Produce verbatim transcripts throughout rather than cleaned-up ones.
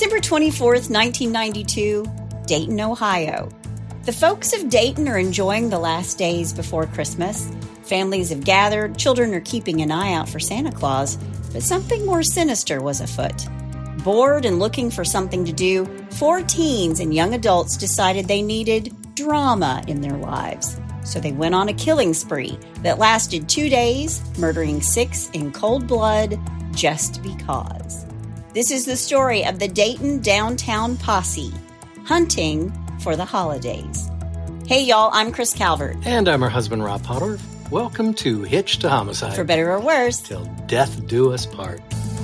December twenty-fourth, nineteen ninety-two, Dayton, Ohio. The folks of Dayton are enjoying the last days before Christmas. Families have gathered, children are keeping an eye out for Santa Claus, but something more sinister was afoot. Bored and looking for something to do, four teens and young adults decided they needed drama in their lives. So they went on a killing spree that lasted two days, murdering six in cold blood just because. This is the story of the Dayton Downtown Posse, hunting for the holidays. Hey, y'all, I'm Chris Calvert. And I'm her husband, Rob Potter. Welcome to Hitched to Homicide. For better or worse. Till death do us part.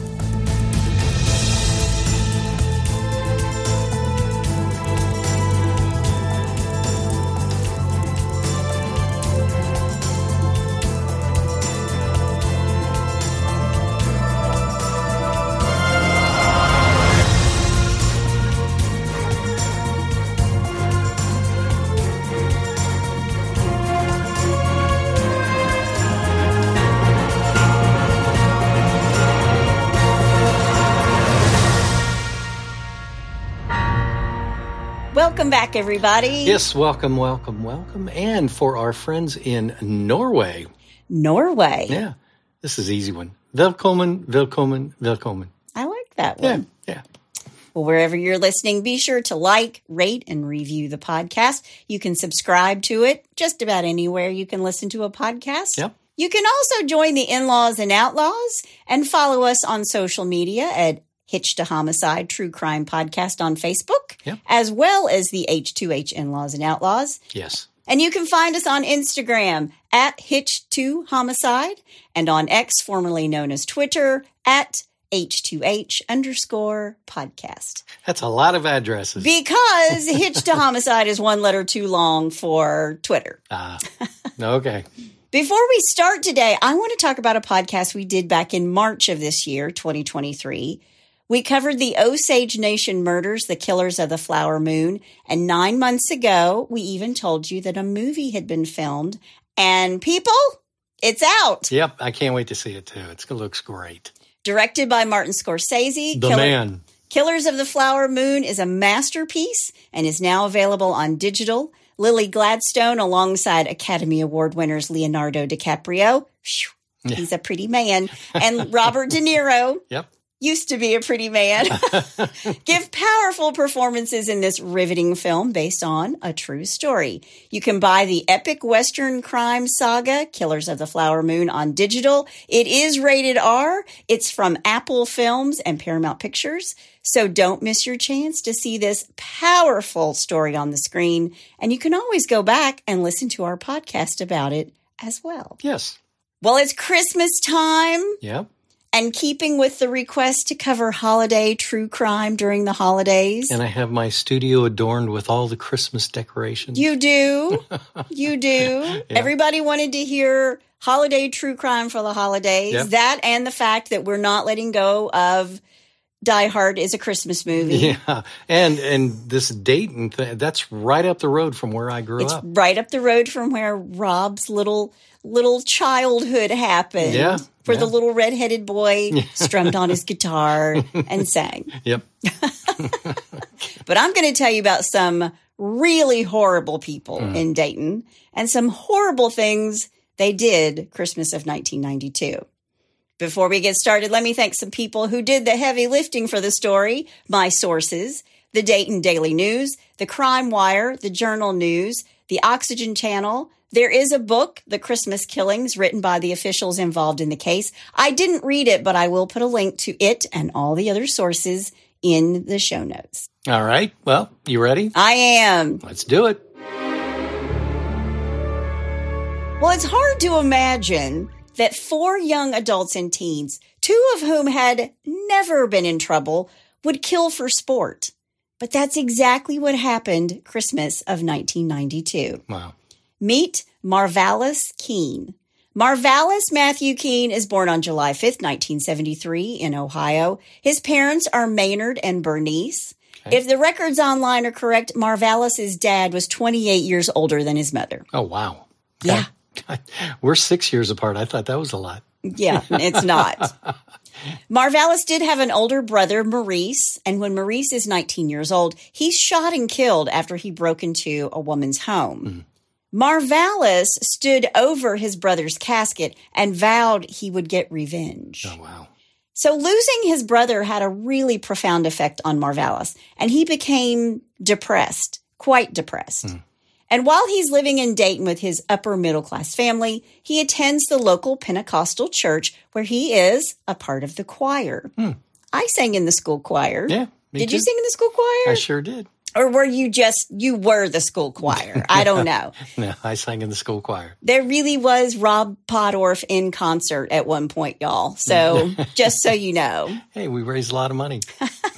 Welcome back, everybody. Yes, welcome, welcome, welcome. And for our friends in Norway. Norway. Yeah, this is an easy one. Velkommen, velkommen, velkommen. I like that one. Yeah, yeah. Well, wherever you're listening, be sure to like, rate, and review the podcast. You can subscribe to it just about anywhere you can listen to a podcast. Yep. You can also join the In-Laws and Outlaws and follow us on social media at Hitched to Homicide True Crime Podcast on Facebook, yep. as well as the H two H In-Laws and Outlaws. Yes. And you can find us on Instagram at Hitched to Homicide and on X, formerly known as Twitter, at H two H underscore podcast. That's a lot of addresses. Because Hitched to Homicide is one letter too long for Twitter. Ah, okay. Before we start today, I want to talk about a podcast we did back in March of this year, twenty twenty-three. We covered the Osage Nation murders, the killers of the Flower Moon, and nine months ago, we even told you that a movie had been filmed. And people, it's out. Yep, I can't wait to see it too. It's, it looks great. Directed by Martin Scorsese. The Killer, man. Killers of the Flower Moon is a masterpiece and is now available on digital. Lily Gladstone, alongside Academy Award winners Leonardo DiCaprio. Whew, yeah. He's a pretty man. And Robert De Niro. Yep. Used to be a pretty man, give powerful performances in this riveting film based on a true story. You can buy the epic Western crime saga, Killers of the Flower Moon, on digital. It is rated R. It's from Apple Films and Paramount Pictures. So don't miss your chance to see this powerful story on the screen. And you can always go back and listen to our podcast about it as well. Yes. Well, it's Christmas time. Yep. And keeping with the request to cover holiday true crime during the holidays. And I have my studio adorned with all the Christmas decorations. You do. You do. Yeah. Everybody wanted to hear holiday true crime for the holidays. Yep. That and the fact that we're not letting go of Die Hard is a Christmas movie. Yeah. And and this Dayton, th- that's right up the road from where I grew it's up. It's right up the road from where Rob's little little childhood happened. Yeah. Where yeah. the little redheaded boy strummed on his guitar and sang. Yep. But I'm going to tell you about some really horrible people mm. in Dayton and some horrible things they did Christmas of nineteen ninety-two. Before we get started, let me thank some people who did the heavy lifting for the story. My sources, the Dayton Daily News, the Crime Wire, the Journal News, the Oxygen Channel. There is a book, The Christmas Killings, written by the officials involved in the case. I didn't read it, but I will put a link to it and all the other sources in the show notes. All right. Well, you ready? I am. Let's do it. Well, it's hard to imagine that four young adults and teens, two of whom had never been in trouble, would kill for sport. But that's exactly what happened Christmas of nineteen ninety-two. Wow. Meet Marvalis Keene. Marvalis Matthew Keene is born on July fifth, nineteen seventy-three in Ohio. His parents are Maynard and Bernice. Okay. If the records online are correct, Marvalis' dad was twenty-eight years older than his mother. Oh, wow. Yeah. God, we're six years apart. I thought that was a lot. Yeah, it's not. Marvalis did have an older brother, Maurice, and when Maurice is nineteen years old, he's shot and killed after he broke into a woman's home. Mm. Marvalis stood over his brother's casket and vowed he would get revenge. Oh, wow. So losing his brother had a really profound effect on Marvalis, and he became depressed, quite depressed. Mm. And while he's living in Dayton with his upper middle class family, he attends the local Pentecostal church where he is a part of the choir. Mm. I sang in the school choir. Yeah, me Did too. you sing in the school choir? I sure did. Or were you just, you were the school choir? I don't know. No, I sang in the school choir. There really was Rob Podorf in concert at one point, y'all. So just so you know. Hey, we raised a lot of money.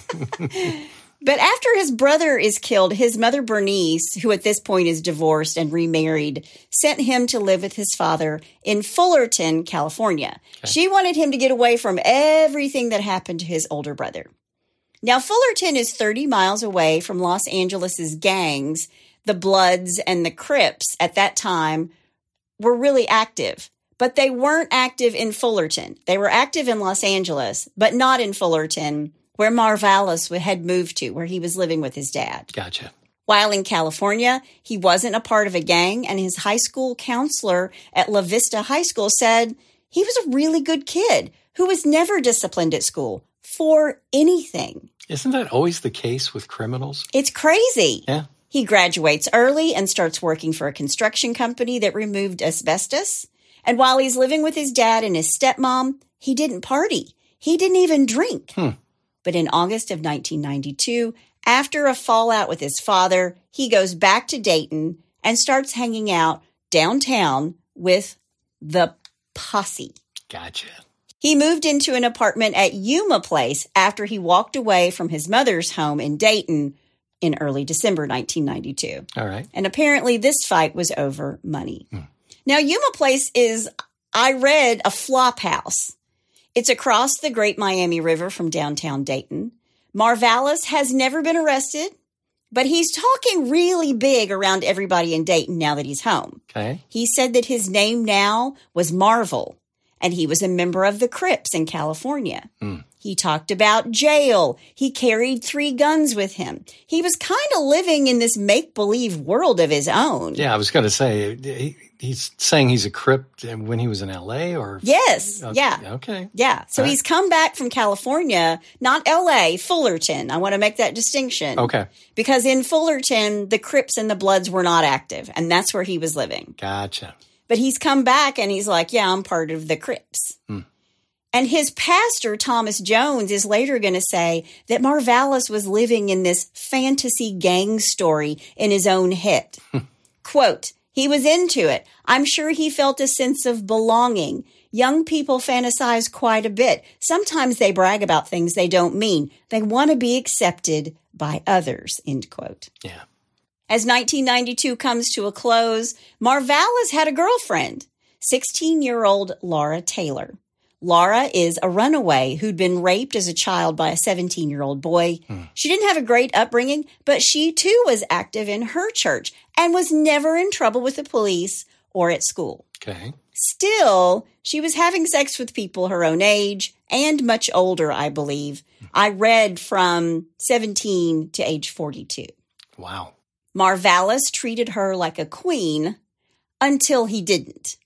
But after his brother is killed, his mother, Bernice, who at this point is divorced and remarried, sent him to live with his father in Fullerton, California. Okay. She wanted him to get away from everything that happened to his older brother. Now, Fullerton is thirty miles away from Los Angeles's gangs. The Bloods and the Crips at that time were really active, but they weren't active in Fullerton. They were active in Los Angeles, but not in Fullerton, where Marvalis had moved to, where he was living with his dad. Gotcha. While in California, he wasn't a part of a gang, and his high school counselor at La Vista High School said he was a really good kid who was never disciplined at school for anything. Isn't that always the case with criminals? It's crazy. Yeah. He graduates early and starts working for a construction company that removed asbestos. And while he's living with his dad and his stepmom, he didn't party. He didn't even drink. Hmm. But in August of nineteen ninety-two, after a fallout with his father, he goes back to Dayton and starts hanging out downtown with the posse. Gotcha. He moved into an apartment at Yuma Place after he walked away from his mother's home in Dayton in early December nineteen ninety-two. All right. And apparently this fight was over money. Hmm. Now, Yuma Place is, I read, a flop house. It's across the Great Miami River from downtown Dayton. Marvalis has never been arrested, but he's talking really big around everybody in Dayton now that he's home. Okay. He said that his name now was Marvel, and he was a member of the Crips in California. Mm. He talked about jail. He carried three guns with him. He was kind of living in this make-believe world of his own. Yeah, I was going to say, he, he's saying he's a Crip when he was in L A or? Yes, okay. yeah. Okay. Yeah, so All he's right. come back from California, not L A, Fullerton. I want to make that distinction. Okay. Because in Fullerton, the Crips and the Bloods were not active, and that's where he was living. Gotcha. But he's come back and he's like, yeah, I'm part of the Crips. Hmm. And his pastor, Thomas Jones, is later going to say that Marvalis was living in this fantasy gang story in his own head. Quote, he was into it. I'm sure he felt a sense of belonging. Young people fantasize quite a bit. Sometimes they brag about things they don't mean. They want to be accepted by others, end quote. Yeah. As nineteen ninety-two comes to a close, Marvalis had a girlfriend, sixteen-year-old Laura Taylor. Laura is a runaway who'd been raped as a child by a seventeen-year-old boy. Hmm. She didn't have a great upbringing, but she too was active in her church and was never in trouble with the police or at school. Okay. Still, she was having sex with people her own age and much older, I believe. Hmm. I read from seventeen to age forty-two. Wow. Marvalis treated her like a queen until he didn't.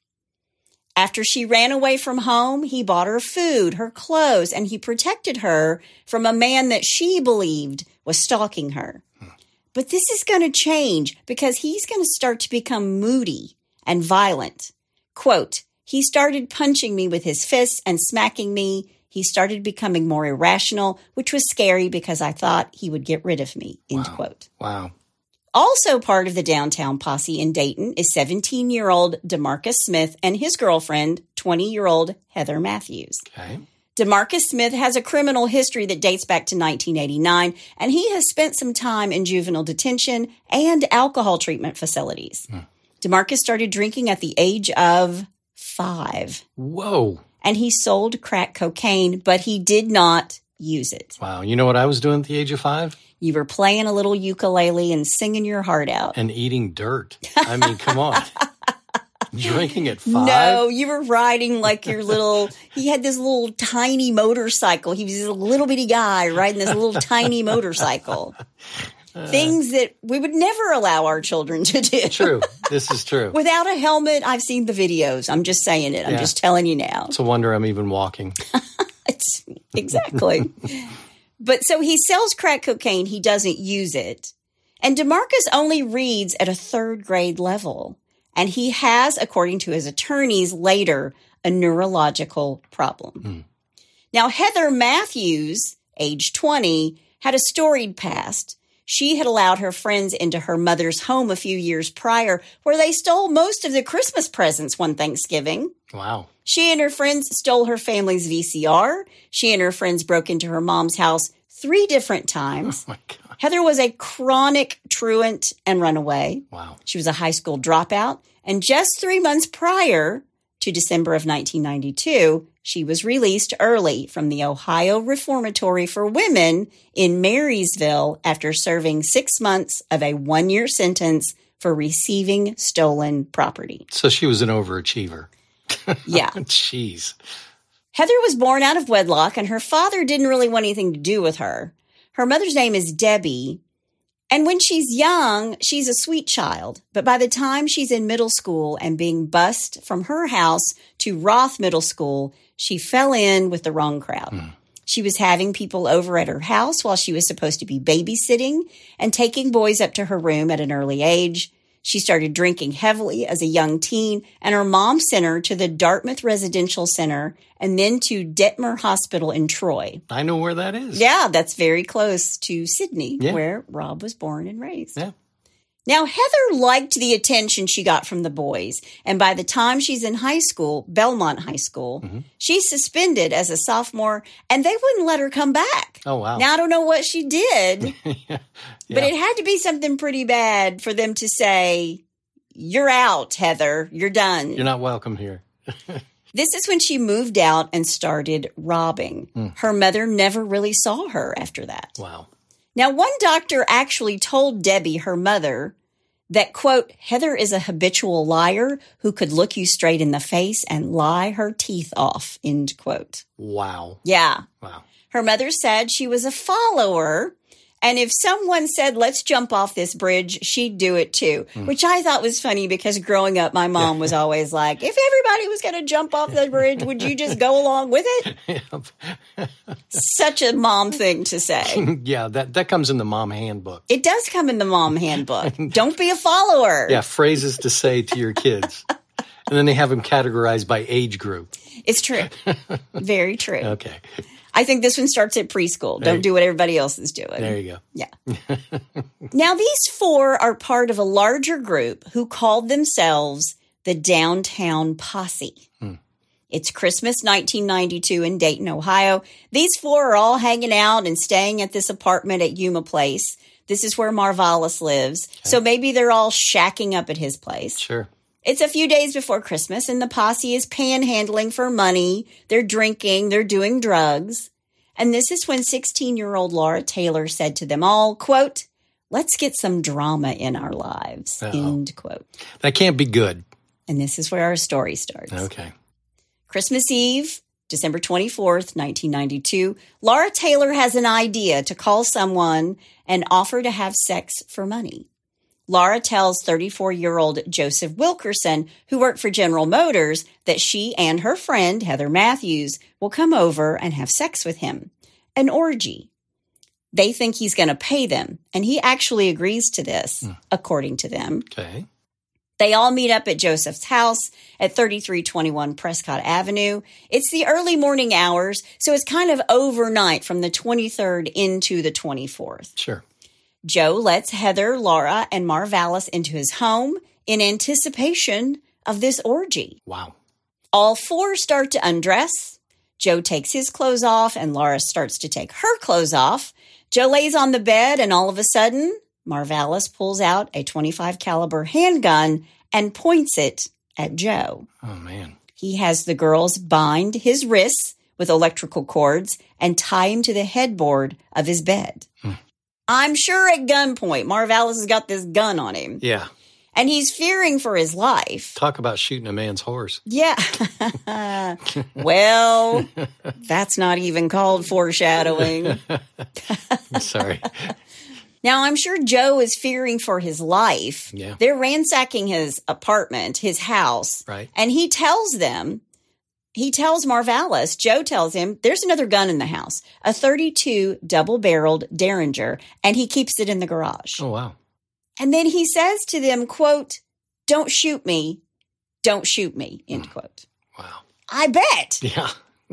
After she ran away from home, he bought her food, her clothes, and he protected her from a man that she believed was stalking her. Hmm. But this is going to change because he's going to start to become moody and violent. Quote, he started punching me with his fists and smacking me. He started becoming more irrational, which was scary because I thought he would get rid of me, end wow. quote. Wow. Also part of the downtown posse in Dayton is seventeen-year-old DeMarcus Smith and his girlfriend, twenty-year-old Heather Matthews. Okay. DeMarcus Smith has a criminal history that dates back to nineteen eighty-nine, and he has spent some time in juvenile detention and alcohol treatment facilities. Hmm. DeMarcus started drinking at the age of five. Whoa. And he sold crack cocaine, but he did not use it. Wow. You know what I was doing at the age of five? You were playing a little ukulele and singing your heart out. And eating dirt. I mean, come on. Drinking at five? No, you were riding like your little, he had this little tiny motorcycle. He was this little bitty guy riding this little tiny motorcycle. Uh, Things that we would never allow our children to do. True. This is true. Without a helmet, I've seen the videos. I'm just saying it. I'm yeah. just telling you now. It's a wonder I'm even walking. It's, exactly. But so he sells crack cocaine. He doesn't use it. And DeMarcus only reads at a third grade level. And he has, according to his attorneys later, a neurological problem. Mm. Now, Heather Matthews, age twenty, had a storied past. She had allowed her friends into her mother's home a few years prior, where they stole most of the Christmas presents one Thanksgiving. Wow. She and her friends stole her family's V C R. She and her friends broke into her mom's house three different times. Oh, my God. Heather was a chronic truant and runaway. Wow. She was a high school dropout. And just three months prior to December of nineteen ninety-two, she was released early from the Ohio Reformatory for Women in Marysville after serving six months of a one-year sentence for receiving stolen property. So she was an overachiever. Yeah. Jeez. Heather was born out of wedlock, and her father didn't really want anything to do with her. Her mother's name is Debbie. And when she's young, she's a sweet child. But by the time she's in middle school and being bused from her house to Roth Middle School, she fell in with the wrong crowd. Mm. She was having people over at her house while she was supposed to be babysitting and taking boys up to her room at an early age. She started drinking heavily as a young teen, and her mom sent her to the Dartmouth Residential Center and then to Detmer Hospital in Troy. I know where that is. Yeah, that's very close to Sydney, yeah. where Rob was born and raised. Yeah. Now, Heather liked the attention she got from the boys, and by the time she's in high school, Belmont High School, mm-hmm. she's suspended as a sophomore, and they wouldn't let her come back. Oh, wow. Now, I don't know what she did, yeah. Yeah. But it had to be something pretty bad for them to say, you're out, Heather. You're done. You're not welcome here. This is when she moved out and started robbing. Mm. Her mother never really saw her after that. Wow. Now, one doctor actually told Debbie, her mother, that, quote, Heather is a habitual liar who could look you straight in the face and lie her teeth off, end quote. Wow. Yeah. Wow. Her mother said she was a follower, and if someone said, let's jump off this bridge, she'd do it too, mm. which I thought was funny because growing up, my mom was always like, if everybody was going to jump off the bridge, would you just go along with it? Such a mom thing to say. Yeah, that, that comes in the mom handbook. It does come in the mom handbook. Don't be a follower. Yeah, phrases to say to your kids. And then they have them categorized by age group. It's true. Very true. Okay. I think this one starts at preschool. Don't do what everybody else is doing. There you go. Yeah. Now, these four are part of a larger group who called themselves the Downtown Posse. Hmm. It's Christmas nineteen ninety-two in Dayton, Ohio. These four are all hanging out and staying at this apartment at Yuma Place. This is where Marvalis lives. Okay. So maybe they're all shacking up at his place. Sure. It's a few days before Christmas, and the posse is panhandling for money. They're drinking. They're doing drugs. And this is when sixteen-year-old Laura Taylor said to them all, quote, let's get some drama in our lives, Uh-oh. end quote. That can't be good. And this is where our story starts. Okay. Christmas Eve, December twenty-fourth, nineteen ninety-two, Laura Taylor has an idea to call someone and offer to have sex for money. Laura tells thirty-four-year-old Joseph Wilkerson, who worked for General Motors, that she and her friend, Heather Matthews, will come over and have sex with him. An orgy. They think he's going to pay them, and he actually agrees to this, mm. according to them. Okay. They all meet up at Joseph's house at thirty-three twenty-one Prescott Avenue. It's the early morning hours, so it's kind of overnight from the twenty-third into the twenty-fourth. Sure. Joe lets Heather, Laura, and Marvalis into his home in anticipation of this orgy. Wow. All four start to undress. Joe takes his clothes off, and Laura starts to take her clothes off. Joe lays on the bed, and all of a sudden, Marvalis pulls out a twenty-five caliber handgun and points it at Joe. Oh, man. He has the girls bind his wrists with electrical cords and tie him to the headboard of his bed. Hmm. I'm sure at gunpoint, Marvalis has got this gun on him. Yeah. And he's fearing for his life. Talk about shooting a man's horse. Yeah. Well, that's not even called foreshadowing. Sorry. Now, I'm sure Joe is fearing for his life. Yeah. They're ransacking his apartment, his house. Right. And he tells them, he tells Marvalis, Joe tells him, there's another gun in the house, a thirty-two double-barreled Derringer, and he keeps it in the garage. Oh, wow. And then he says to them, quote, don't shoot me, don't shoot me, end quote. Wow. I bet. Yeah.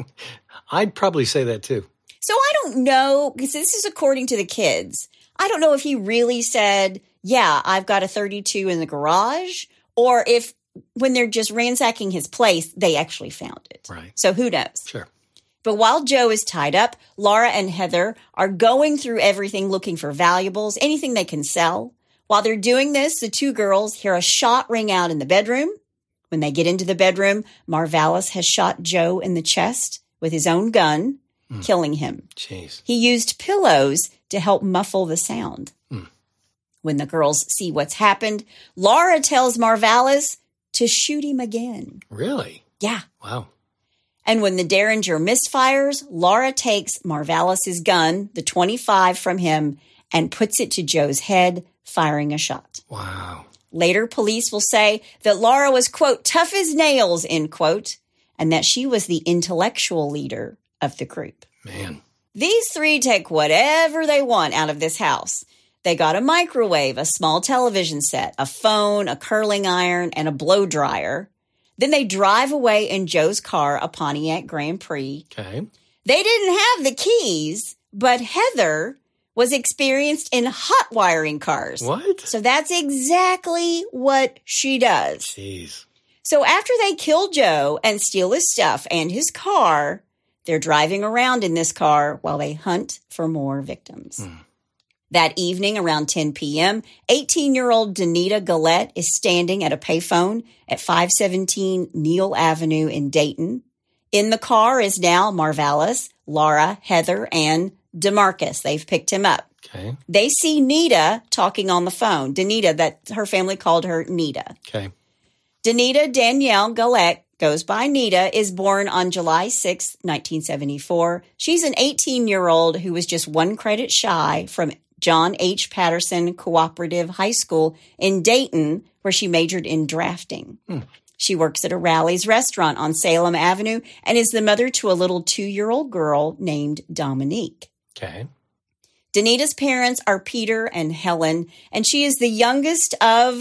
I'd probably say that too. So I don't know, because this is according to the kids. I don't know if he really said, yeah, I've got a thirty-two in the garage, or if when they're just ransacking his place, they actually found it. Right. So who knows? Sure. But while Joe is tied up, Laura and Heather are going through everything looking for valuables, anything they can sell. While they're doing this, the two girls hear a shot ring out in the bedroom. When they get into the bedroom, Marvalis has shot Joe in the chest with his own gun, mm. killing him. Jeez. He used pillows to help muffle the sound. Mm. When the girls see what's happened, Laura tells Marvalis to shoot him again. Really? Yeah. Wow. And when the Derringer misfires, Laura takes Marvalis' gun, the twenty-five from him, and puts it to Joe's head, firing a shot. Wow. Later, police will say that Laura was, quote, tough as nails, end quote, and that she was the intellectual leader of the group. Man. These three take whatever they want out of this house. They got a microwave, a small television set, a phone, a curling iron, and a blow dryer. Then they drive away in Joe's car, a Pontiac Grand Prix. Okay. They didn't have the keys, but Heather was experienced in hot wiring cars. What? So that's exactly what she does. Jeez. So after they kill Joe and steal his stuff and his car, they're driving around in this car while they hunt for more victims. Hmm. That evening around ten p.m., eighteen-year-old Danita Gillette is standing at a payphone at five seventeen Neal Avenue in Dayton. In the car is now Marvalis, Laura, Heather, and DeMarcus. They've picked him up. Okay. They see Nita talking on the phone. Danita, that her family called her Nita. Okay. Danita Danielle Gillette, goes by Nita, is born on July sixth, nineteen seventy-four. She's an eighteen-year-old who was just one credit shy from John H. Patterson Cooperative High School in Dayton, where she majored in drafting. Hmm. She works at a Rally's restaurant on Salem Avenue and is the mother to a little two-year-old girl named Dominique. Okay. Danita's parents are Peter and Helen, and she is the youngest of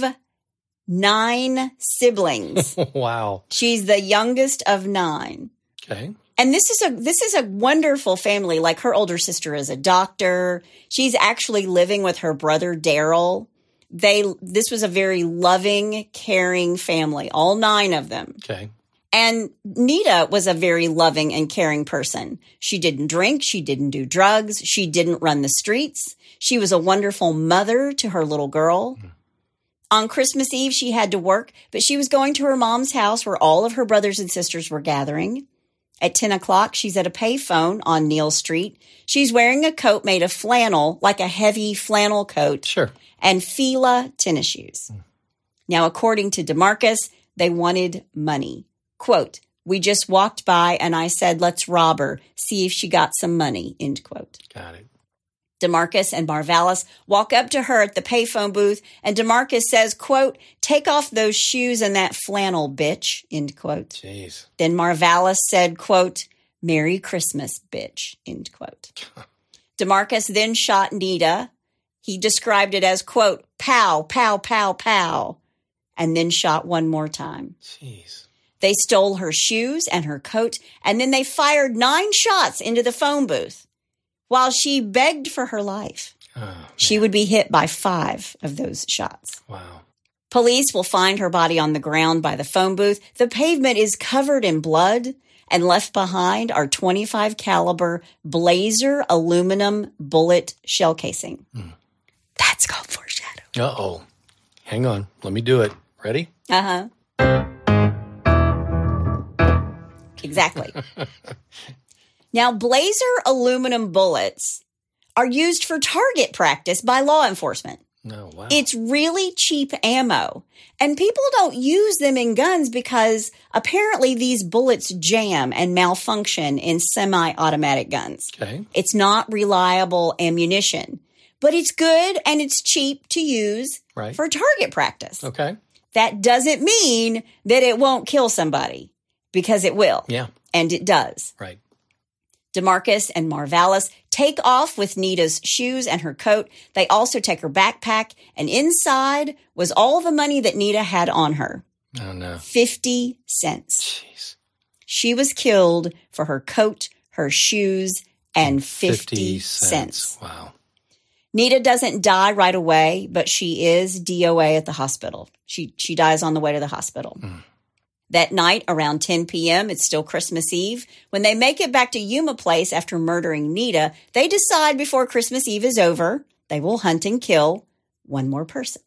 nine siblings. Wow. She's the youngest of nine. Okay. And this is a this is a wonderful family. Like, her older sister is a doctor. She's actually living with her brother Daryl. They this was a very loving, caring family, all nine of them. Okay. And Nita was a very loving and caring person. She didn't drink. She didn't do drugs. She didn't run the streets. She was a wonderful mother to her little girl. Mm. On Christmas Eve, she had to work, but she was going to her mom's house where all of her brothers and sisters were gathering. At ten o'clock, she's at a payphone on Neal Street. She's wearing a coat made of flannel, like a heavy flannel coat. Sure. And Fila tennis shoes. Mm. Now, according to DeMarcus, they wanted money. Quote, we just walked by and I said, let's rob her, see if she got some money, end quote. Got it. DeMarcus and Marvalis walk up to her at the payphone booth, and DeMarcus says, quote, take off those shoes and that flannel, bitch, end quote. Jeez. Then Marvalis said, quote, Merry Christmas, bitch, end quote. DeMarcus then shot Nita. He described it as, quote, pow, pow, pow, pow, and then shot one more time. Jeez. They stole her shoes and her coat, and then they fired nine shots into the phone booth. While she begged for her life, oh, she would be hit by five of those shots. Wow. Police will find her body on the ground by the phone booth. The pavement is covered in blood, and left behind are twenty-five caliber Blazer aluminum bullet shell casing. Mm. That's called foreshadowing. Uh-oh. Hang on. Let me do it. Ready? Uh-huh. Exactly. Now, Blazer aluminum bullets are used for target practice by law enforcement. No, wow. It's really cheap ammo. And people don't use them in guns because apparently these bullets jam and malfunction in semi-automatic guns. Okay. It's not reliable ammunition, but it's good and it's cheap to use Right. for target practice. Okay. That doesn't mean that it won't kill somebody, because it will. Yeah. And it does. Right. DeMarcus and Marvalis take off with Nita's shoes and her coat. They also take her backpack, and inside was all the money that Nita had on her. Oh, no. fifty cents. Jeez. She was killed for her coat, her shoes, and fifty, fifty cents. cents. Wow. Nita doesn't die right away, but she is D O A at the hospital. She she dies on the way to the hospital. Mm. That night, around ten p.m., it's still Christmas Eve. When they make it back to Yuma Place after murdering Nita, they decide before Christmas Eve is over, they will hunt and kill one more person.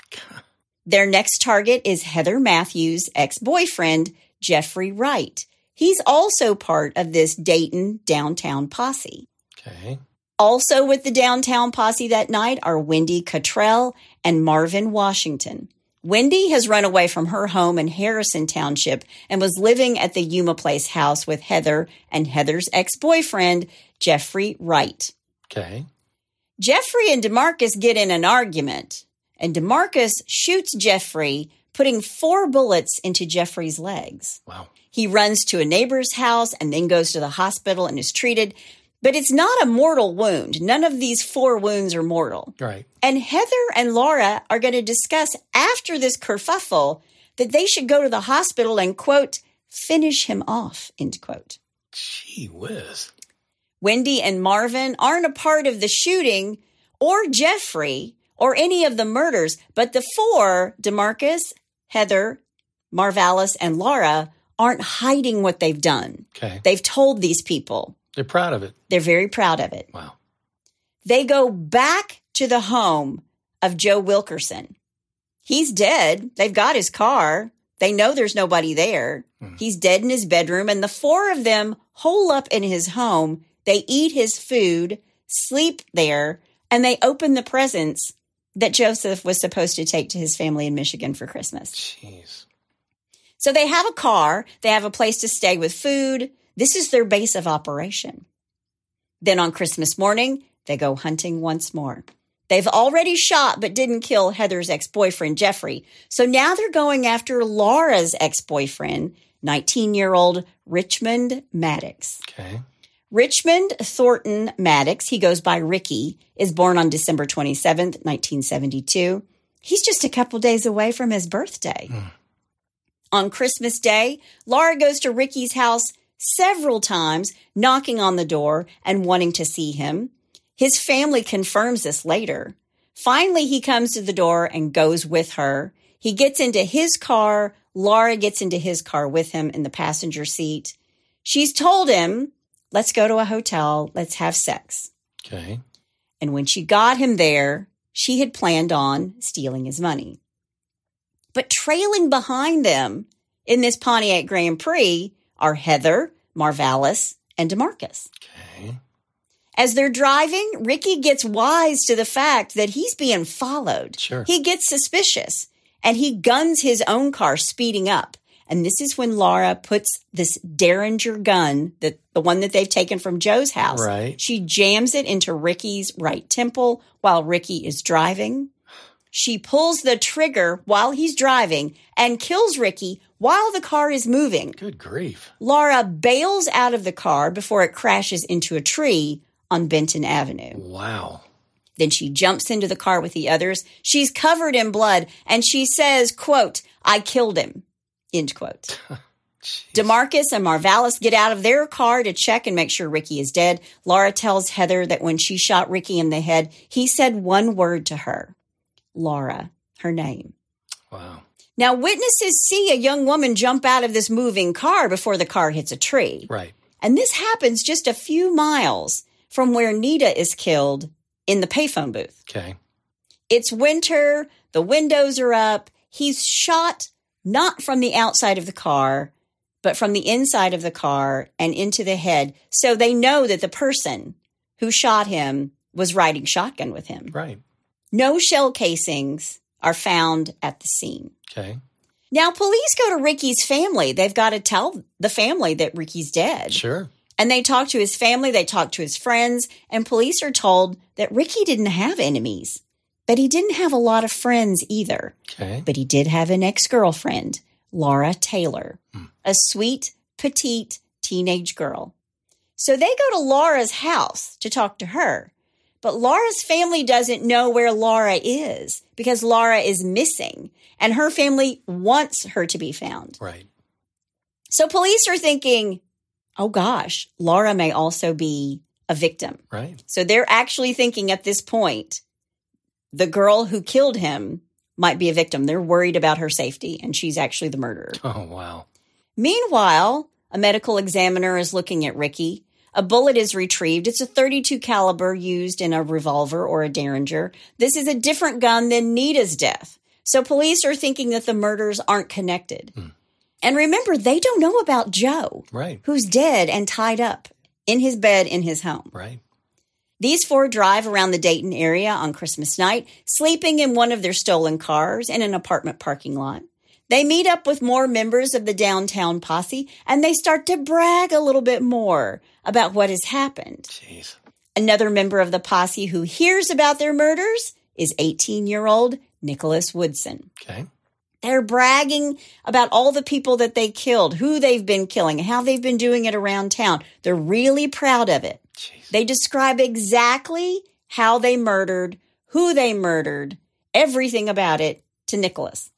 Their next target is Heather Matthews' ex-boyfriend, Jeffrey Wright. He's also part of this Dayton downtown posse. Okay. Also with the downtown posse that night are Wendy Cottrell and Marvin Washington. Wendy has run away from her home in Harrison Township and was living at the Yuma Place house with Heather and Heather's ex-boyfriend, Jeffrey Wright. Okay. Jeffrey and DeMarcus get in an argument, and DeMarcus shoots Jeffrey, putting four bullets into Jeffrey's legs. Wow. He runs to a neighbor's house and then goes to the hospital and is treated. But it's not a mortal wound. None of these four wounds are mortal. Right. And Heather and Laura are going to discuss after this kerfuffle that they should go to the hospital and, quote, finish him off, end quote. Gee whiz. Wendy and Marvin aren't a part of the shooting or Jeffrey or any of the murders, but the four, DeMarcus, Heather, Marvalis, and Laura, aren't hiding what they've done. Okay. They've told these people. They're proud of it. They're very proud of it. Wow. They go back to the home of Joe Wilkerson. He's dead. They've got his car. They know there's nobody there. Mm. He's dead in his bedroom, and the four of them hole up in his home. They eat his food, sleep there, and they open the presents that Joseph was supposed to take to his family in Michigan for Christmas. Jeez. So they have a car. They have a place to stay with food. This is their base of operation. Then on Christmas morning, they go hunting once more. They've already shot but didn't kill Heather's ex-boyfriend, Jeffrey. So now they're going after Laura's ex-boyfriend, nineteen-year-old Richmond Maddox. Okay. Richmond Thornton Maddox, he goes by Ricky, is born on December twenty-seventh, nineteen seventy-two. He's just a couple days away from his birthday. Mm. On Christmas Day, Laura goes to Ricky's house several times, knocking on the door and wanting to see him. His family confirms this later. Finally, he comes to the door and goes with her. He gets into his car. Laura gets into his car with him in the passenger seat. She's told him, let's go to a hotel. Let's have sex. Okay. And when she got him there, she had planned on stealing his money. But trailing behind them in this Pontiac Grand Prix are Heather, Marvalis, and DeMarcus. Okay. As they're driving, Ricky gets wise to the fact that he's being followed. Sure. He gets suspicious, and he guns his own car speeding up. And this is when Laura puts this Derringer gun, that the one that they've taken from Joe's house. Right. She jams it into Ricky's right temple while Ricky is driving. She pulls the trigger while he's driving and kills Ricky while the car is moving. Good grief. Laura bails out of the car before it crashes into a tree on Benton Avenue. Wow. Then she jumps into the car with the others. She's covered in blood, and she says, quote, I killed him, end quote. DeMarcus and Marvalis get out of their car to check and make sure Ricky is dead. Laura tells Heather that when she shot Ricky in the head, he said one word to her. Laura, her name. Wow. Now, witnesses see a young woman jump out of this moving car before the car hits a tree. Right. And this happens just a few miles from where Nita is killed in the payphone booth. Okay. It's winter. The windows are up. He's shot not from the outside of the car, but from the inside of the car and into the head. So they know that the person who shot him was riding shotgun with him. Right. No shell casings are found at the scene. Okay. Now, police go to Ricky's family. They've got to tell the family that Ricky's dead. Sure. And they talk to his family, they talk to his friends, and police are told that Ricky didn't have enemies, but he didn't have a lot of friends either. Okay. But he did have an ex-girlfriend, Laura Taylor, Hmm. a sweet, petite teenage girl. So they go to Laura's house to talk to her. But Laura's family doesn't know where Laura is because Laura is missing, and her family wants her to be found. Right. So police are thinking, oh gosh, Laura may also be a victim. Right. So they're actually thinking at this point, the girl who killed him might be a victim. They're worried about her safety, and she's actually the murderer. Oh, wow. Meanwhile, a medical examiner is looking at Ricky. A bullet is retrieved. It's a thirty-two caliber used in a revolver or a Derringer. This is a different gun than Nita's death. So police are thinking that the murders aren't connected. Hmm. And remember, they don't know about Joe, right, who's dead and tied up in his bed in his home. Right. These four drive around the Dayton area on Christmas night, sleeping in one of their stolen cars in an apartment parking lot. They meet up with more members of the downtown posse, and they start to brag a little bit more about what has happened. Jeez. Another member of the posse who hears about their murders is eighteen-year-old Nicholas Woodson. Okay. They're bragging about all the people that they killed, who they've been killing, how they've been doing it around town. They're really proud of it. Jeez. They describe exactly how they murdered, who they murdered, everything about it to Nicholas.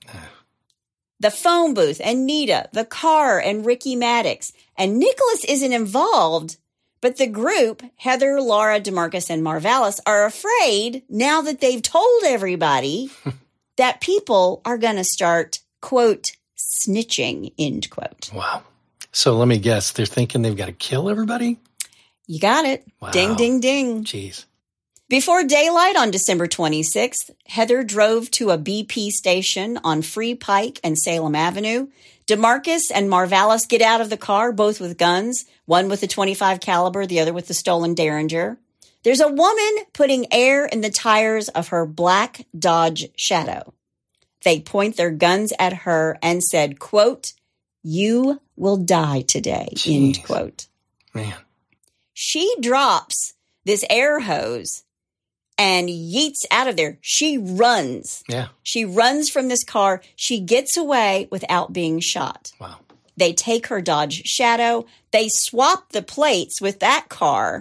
The phone booth and Nita, the car and Ricky Maddox. And Nicholas isn't involved, but the group, Heather, Laura, DeMarcus, and Marvalis, are afraid now that they've told everybody that people are going to start, quote, snitching, end quote. Wow. So let me guess. They're thinking they've got to kill everybody? You got it. Wow. Ding, ding, ding. Jeez. Before daylight on December twenty-sixth, Heather drove to a B P station on Free Pike and Salem Avenue. DeMarcus and Marvalis get out of the car, both with guns, one with a twenty-five caliber, the other with the stolen Derringer. There's a woman putting air in the tires of her black Dodge Shadow. They point their guns at her and said, quote, "You will die today," Jeez. End quote. Man. She drops this air hose and yeets out of there. She runs. Yeah. She runs from this car. She gets away without being shot. Wow. They take her Dodge Shadow. They swap the plates with that car,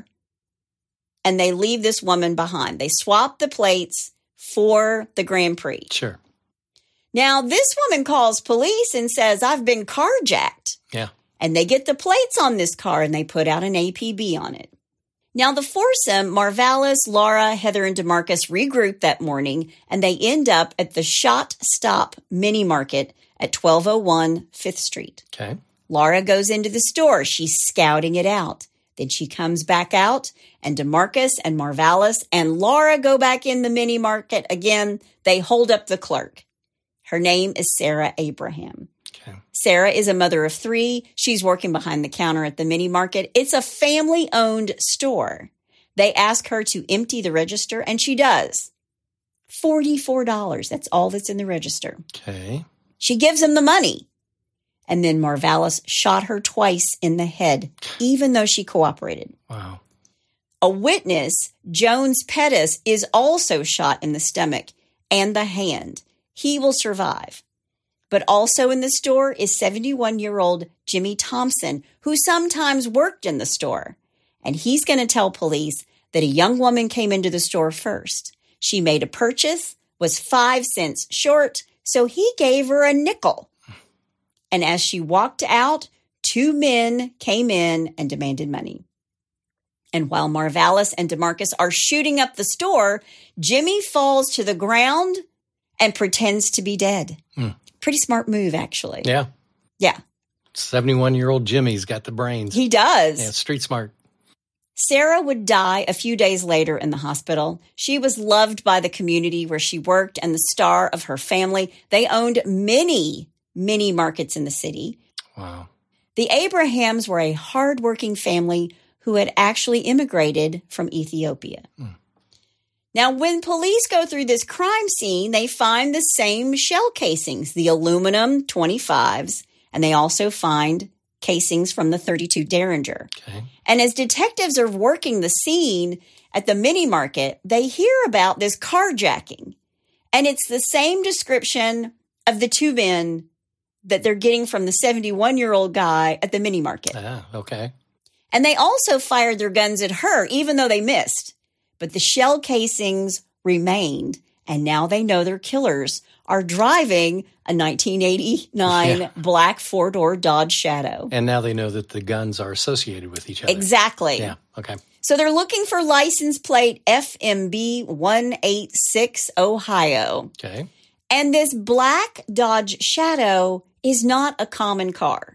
and they leave this woman behind. They swap the plates for the Grand Prix. Sure. Now, this woman calls police and says, "I've been carjacked." Yeah. And they get the plates on this car, and they put out an A P B on it. Now, the foursome, Marvalis, Laura, Heather, and DeMarcus, regroup that morning, and they end up at the Shot Stop Mini Market at twelve oh one Fifth Street. Okay. Laura goes into the store. She's scouting it out. Then she comes back out, and DeMarcus and Marvalis and Laura go back in the mini market again. They hold up the clerk. Her name is Sarah Abraham. Okay. Sarah is a mother of three. She's working behind the counter at the mini market. It's a family-owned store. They ask her to empty the register, and she does. forty-four dollars. That's all that's in the register. Okay. She gives him the money. And then Marvalis shot her twice in the head, even though she cooperated. Wow. A witness, Jones Pettis, is also shot in the stomach and the hand. He will survive. But also in the store is seventy-one-year-old Jimmy Thompson, who sometimes worked in the store. And he's going to tell police that a young woman came into the store first. She made a purchase, was five cents short, so he gave her a nickel. And as she walked out, two men came in and demanded money. And while Marvalis and DeMarcus are shooting up the store, Jimmy falls to the ground and pretends to be dead. Hmm. Pretty smart move, actually. Yeah. Yeah. seventy-one-year-old Jimmy's got the brains. He does. Yeah, street smart. Sarah would die a few days later in the hospital. She was loved by the community where she worked and the star of her family. They owned many, many markets in the city. Wow. The Abrahams were a hardworking family who had actually immigrated from Ethiopia. Hmm. Now, when police go through this crime scene, they find the same shell casings, the aluminum twenty-fives, and they also find casings from the thirty-two Derringer. Okay. And as detectives are working the scene at the mini market, they hear about this carjacking. And it's the same description of the two men that they're getting from the seventy-one-year-old guy at the mini market. Ah, okay. And they also fired their guns at her, even though they missed. But the shell casings remained, and now they know their killers are driving a nineteen eighty-nine Yeah. black four-door Dodge Shadow. And now they know that the guns are associated with each other. Exactly. Yeah, okay. So they're looking for license plate F M B one eighty-six Ohio. Okay. And this black Dodge Shadow is not a common car.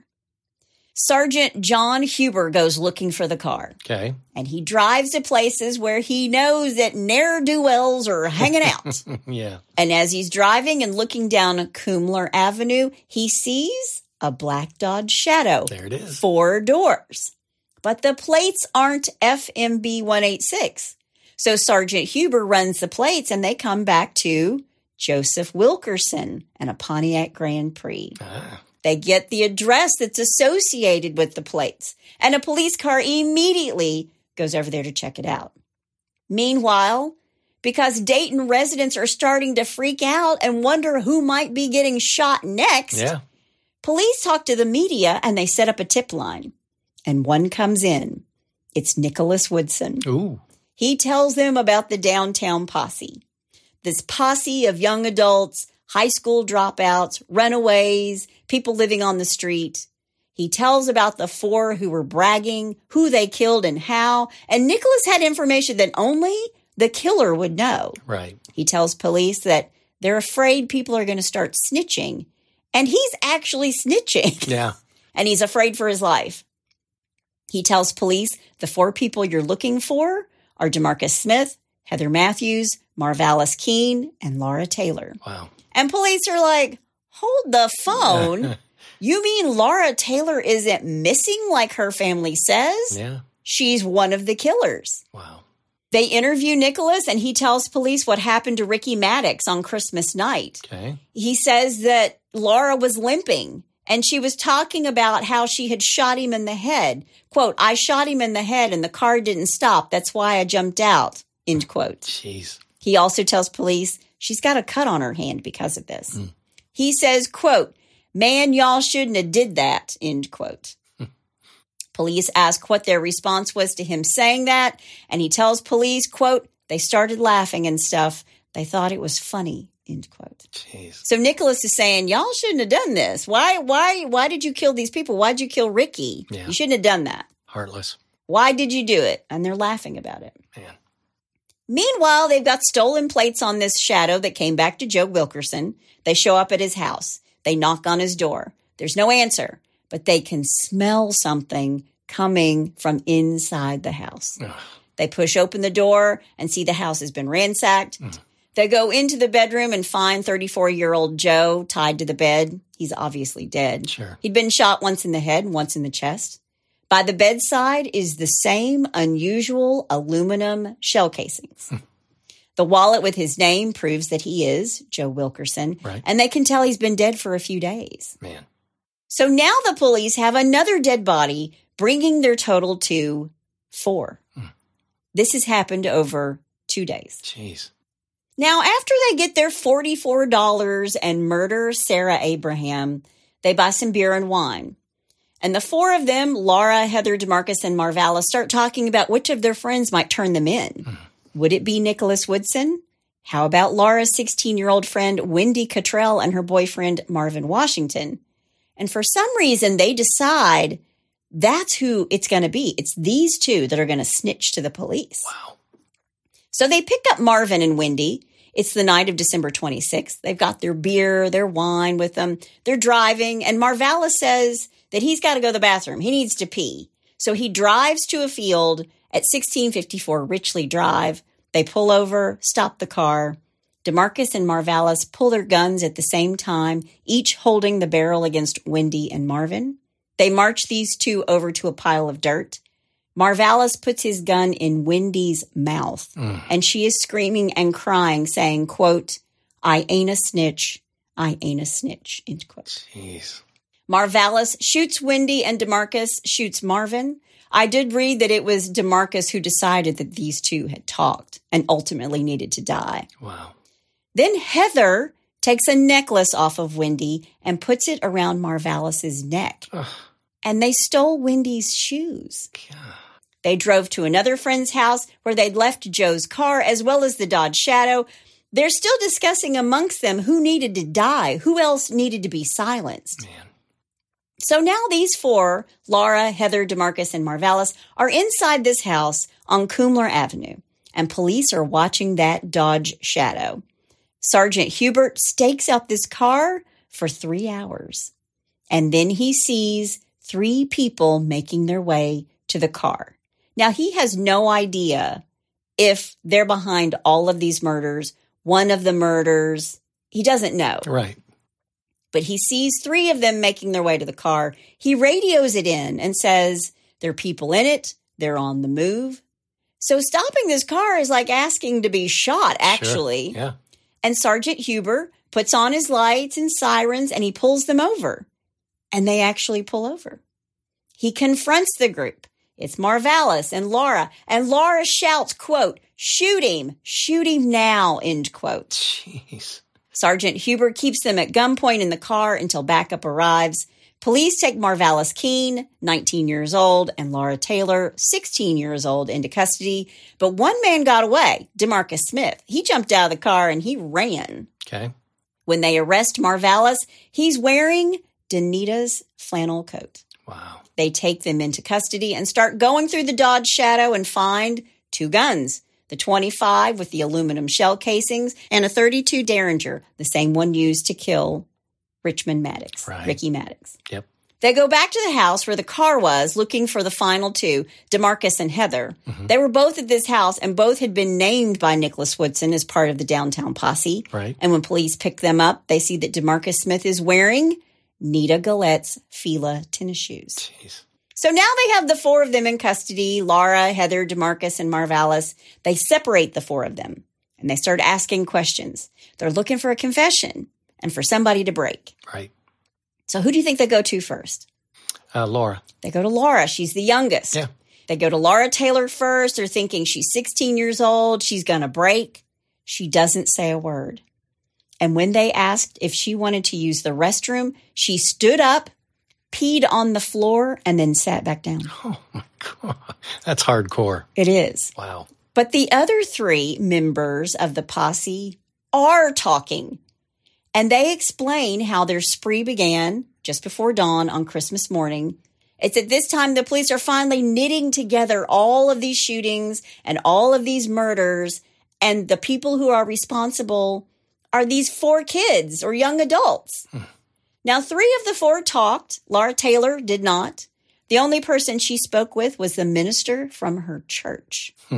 Sergeant John Huber goes looking for the car. Okay. And he drives to places where he knows that ne'er-do-wells are hanging out. Yeah. And as he's driving and looking down Kumler Avenue, he sees a black Dodge Shadow. There it is. Four doors. But the plates aren't F M B one eighty-six. So Sergeant Huber runs the plates and they come back to Joseph Wilkerson and a Pontiac Grand Prix. Ah. They get the address that's associated with the plates, and a police car immediately goes over there to check it out. Meanwhile, because Dayton residents are starting to freak out and wonder who might be getting shot next, Yeah. police talk to the media and they set up a tip line. And one comes in. It's Nicholas Woodson. Ooh. He tells them about the downtown posse. This posse of young adults, high school dropouts, runaways, people living on the street. He tells about the four who were bragging, who they killed and how. And Nicholas had information that only the killer would know. Right. He tells police that they're afraid people are going to start snitching. And he's actually snitching. Yeah. And he's afraid for his life. He tells police the four people you're looking for are DeMarcus Smith, Heather Matthews, Marvalis Keene, and Laura Taylor. Wow. And police are like, hold the phone. You mean Laura Taylor isn't missing like her family says? Yeah. She's one of the killers. Wow. They interview Nicholas and he tells police what happened to Ricky Maddox on Christmas night. Okay. He says that Laura was limping and she was talking about how she had shot him in the head. Quote, I shot him in the head and the car didn't stop. That's why I jumped out. End quote. Jeez. He also tells police she's got a cut on her hand because of this. Mm. He says, quote, man, y'all shouldn't have did that, end quote. Police ask what their response was to him saying that, and he tells police, quote, they started laughing and stuff. They thought it was funny, end quote. Jeez. So Nicholas is saying, y'all shouldn't have done this. Why, why, why did you kill these people? Why'd you kill Ricky? Yeah. You shouldn't have done that. Heartless. Why did you do it? And they're laughing about it. Man. Meanwhile, they've got stolen plates on this Shadow that came back to Joe Wilkerson. They show up at his house. They knock on his door. There's no answer, but they can smell something coming from inside the house. Ugh. They push open the door and see the house has been ransacked. Mm. They go into the bedroom and find thirty-four-year-old Joe tied to the bed. He's obviously dead. Sure. He'd been shot once in the head, once in the chest. By the bedside is the same unusual aluminum shell casings. The wallet with his name proves that he is Joe Wilkerson, right. And they can tell he's been dead for a few days. Man. So now the police have another dead body, bringing their total to four. Hmm. This has happened over two days. Jeez. Now, after they get their forty-four dollars and murder Sarah Abraham, they buy some beer and wine. And the four of them, Laura, Heather, DeMarcus, and Marvalis, start talking about which of their friends might turn them in. Mm. Would it be Nicholas Woodson? How about Laura's sixteen-year-old friend, Wendy Cottrell, and her boyfriend, Marvin Washington? And for some reason, they decide that's who it's going to be. It's these two that are going to snitch to the police. Wow. So they pick up Marvin and Wendy. It's the night of December twenty-sixth. They've got their beer, their wine with them. They're driving, and Marvalis says that he's got to go to the bathroom. He needs to pee. So he drives to a field at sixteen fifty-four Richley Drive. They pull over, stop the car. DeMarcus and Marvalis pull their guns at the same time, each holding the barrel against Wendy and Marvin. They march these two over to a pile of dirt. Marvalis puts his gun in Wendy's mouth, Mm. and she is screaming and crying, saying, quote, I ain't a snitch. I ain't a snitch, end quote. Jeez. Marvalis shoots Wendy and DeMarcus shoots Marvin. I did read that it was DeMarcus who decided that these two had talked and ultimately needed to die. Wow. Then Heather takes a necklace off of Wendy and puts it around Marvalis's neck. Ugh. And they stole Wendy's shoes. God. They drove to another friend's house where they'd left Joe's car as well as the Dodge Shadow. They're still discussing amongst them who needed to die, who else needed to be silenced. Man. So now these four, Laura, Heather, DeMarcus, and Marvalis, are inside this house on Kumler Avenue, and police are watching that Dodge Shadow. Sergeant Hubert stakes out this car for three hours, and then he sees three people making their way to the car. Now, he has no idea if they're behind all of these murders, one of the murders. He doesn't know. Right. But he sees three of them making their way to the car. He radios it in and says, there are people in it. They're on the move. So stopping this car is like asking to be shot, actually. Sure. Yeah. And Sergeant Huber puts on his lights and sirens and he pulls them over. And they actually pull over. He confronts the group. It's Marvalis and Laura. And Laura shouts, quote, shoot him, shoot him now, end quote. Jeez. Sergeant Huber keeps them at gunpoint in the car until backup arrives. Police take Marvalis Keene, nineteen years old, and Laura Taylor, sixteen years old, into custody. But one man got away, DeMarcus Smith. He jumped out of the car and he ran. Okay. When they arrest Marvalis, he's wearing Danita's flannel coat. Wow. They take them into custody and start going through the Dodge Shadow and find two guns. The twenty-five with the aluminum shell casings, and a thirty-two Derringer, the same one used to kill Richmond Maddox, Right. Ricky Maddox. Yep. They go back to the house where the car was, looking for the final two, DeMarcus and Heather. Mm-hmm. They were both at this house, and both had been named by Nicholas Woodson as part of the downtown posse. Right. And when police pick them up, they see that DeMarcus Smith is wearing Nita Galette's Fila tennis shoes. Jeez. So now they have the four of them in custody, Laura, Heather, DeMarcus, and Marvalis. They separate the four of them, and they start asking questions. They're looking for a confession and for somebody to break. Right. So who do you think they go to first? Uh, Laura. They go to Laura. She's the youngest. Yeah. They go to Laura Taylor first. They're thinking she's sixteen years old. She's going to break. She doesn't say a word. And when they asked if she wanted to use the restroom, she stood up, peed on the floor, and then sat back down. Oh, my God. That's hardcore. It is. Wow. But the other three members of the posse are talking. And they explain how their spree began just before dawn on Christmas morning. It's at this time the police are finally knitting together all of these shootings and all of these murders. And the people who are responsible are these four kids or young adults. Hmm. Now, three of the four talked. Laura Taylor did not. The only person she spoke with was the minister from her church. Hmm.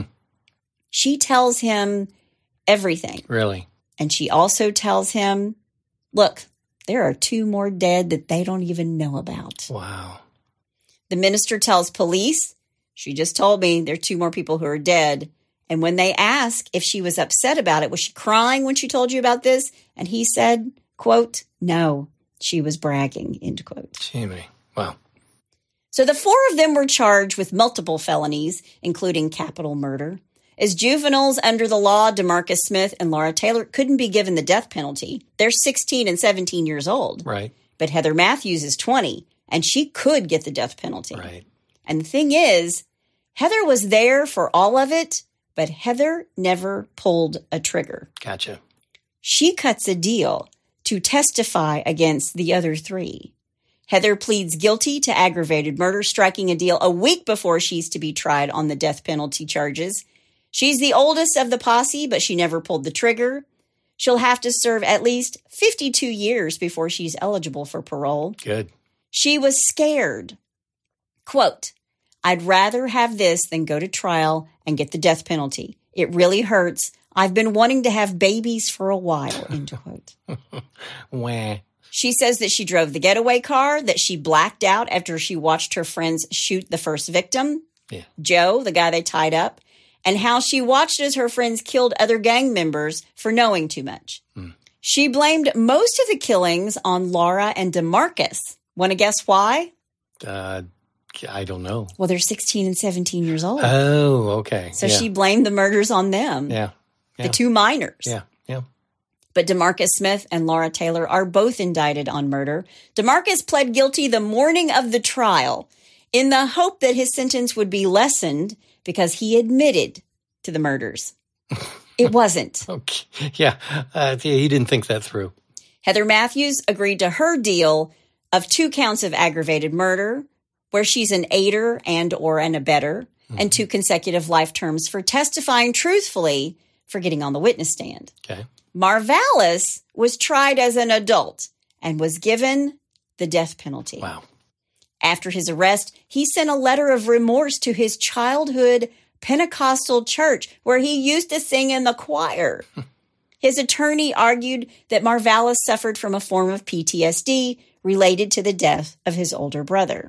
She tells him everything. Really? And she also tells him, look, there are two more dead that they don't even know about. Wow. The minister tells police, she just told me there are two more people who are dead. And when they ask if she was upset about it, was she crying when she told you about this? And he said, quote, no, she was bragging, end quote. Jimmy. Wow. So the four of them were charged with multiple felonies, including capital murder. As juveniles under the law, DeMarcus Smith and Laura Taylor couldn't be given the death penalty. They're sixteen and seventeen years old. Right. But Heather Matthews is twenty, and she could get the death penalty. Right. And the thing is, Heather was there for all of it, but Heather never pulled a trigger. Gotcha. She cuts a deal to testify against the other three. Heather pleads guilty to aggravated murder, striking a deal a week before she's to be tried on the death penalty charges. She's the oldest of the posse, but she never pulled the trigger. She'll have to serve at least fifty-two years before she's eligible for parole. Good. She was scared. Quote, I'd rather have this than go to trial and get the death penalty. It really hurts. I've been wanting to have babies for a while, end quote. Wah. She says that she drove the getaway car, that she blacked out after she watched her friends shoot the first victim. Yeah. Joe, the guy they tied up, and how she watched as her friends killed other gang members for knowing too much. Hmm. She blamed most of the killings on Laura and DeMarcus. Want to guess why? Uh, I don't know. Well, they're sixteen and seventeen years old. Oh, okay. So yeah. she blamed the murders on them. Yeah. yeah. The two minors. Yeah, yeah. But DeMarcus Smith and Laura Taylor are both indicted on murder. DeMarcus pled guilty the morning of the trial in the hope that his sentence would be lessened because he admitted to the murders. It wasn't. Okay. Yeah. Uh, he didn't think that through. Heather Matthews agreed to her deal of two counts of aggravated murder, where she's an aider and or an abettor, mm-hmm. and two consecutive life terms for testifying truthfully for getting on the witness stand. Okay. Marvalis was tried as an adult and was given the death penalty. Wow. After his arrest, he sent a letter of remorse to his childhood Pentecostal church where he used to sing in the choir. His attorney argued that Marvalis suffered from a form of P T S D related to the death of his older brother.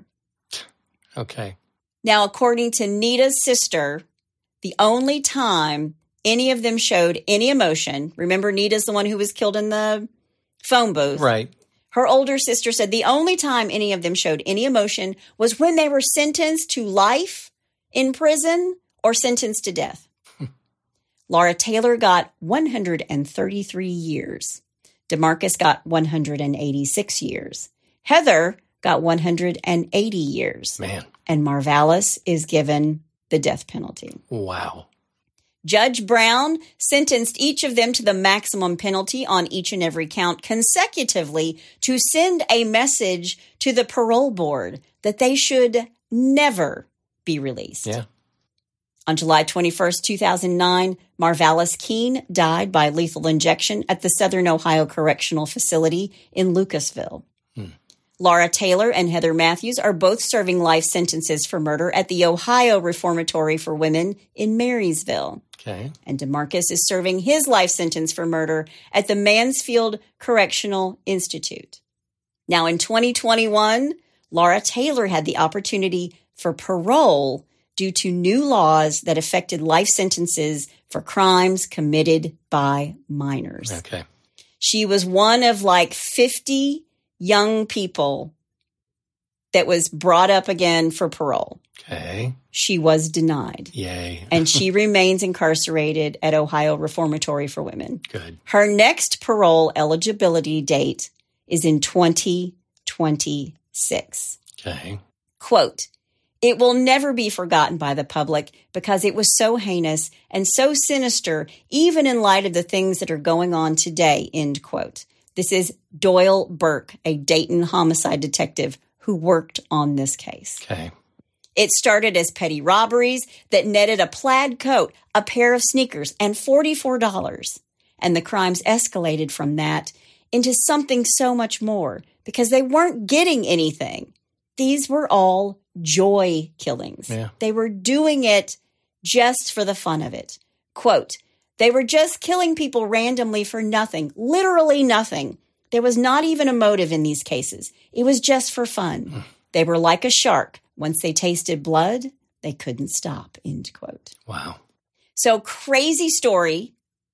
Okay. Now, according to Nita's sister, the only time any of them showed any emotion, remember Nita's the one who was killed in the phone booth. Right. Her older sister said the only time any of them showed any emotion was when they were sentenced to life in prison or sentenced to death. Laura Taylor got one hundred thirty-three years. DeMarcus got one hundred eighty-six years. Heather got one hundred eighty years. Man. And Marvalis is given the death penalty. Wow. Judge Brown sentenced each of them to the maximum penalty on each and every count consecutively to send a message to the parole board that they should never be released. Yeah. On July twenty-first, two thousand nine, Marvalis Keene died by lethal injection at the Southern Ohio Correctional Facility in Lucasville. Hmm. Laura Taylor and Heather Matthews are both serving life sentences for murder at the Ohio Reformatory for Women in Marysville. Okay. And DeMarcus is serving his life sentence for murder at the Mansfield Correctional Institute. Now, in twenty twenty-one, Laura Taylor had the opportunity for parole due to new laws that affected life sentences for crimes committed by minors. Okay. She was one of like fifty young people that was brought up again for parole. Okay. She was denied. Yay. And she remains incarcerated at Ohio Reformatory for Women. Good. Her next parole eligibility date is in twenty twenty-six. Okay. Quote, "It will never be forgotten by the public because it was so heinous and so sinister, even in light of the things that are going on today," end quote. This is Doyle Burke, a Dayton homicide detective who worked on this case. Okay. It started as petty robberies that netted a plaid coat, a pair of sneakers, and forty-four dollars. And the crimes escalated from that into something so much more because they weren't getting anything. These were all joy killings. Yeah. They were doing it just for the fun of it. Quote, "They were just killing people randomly for nothing, literally nothing. There was not even a motive in these cases. It was just for fun. Mm. They were like a shark. Once they tasted blood, they couldn't stop," end quote. Wow. So crazy story.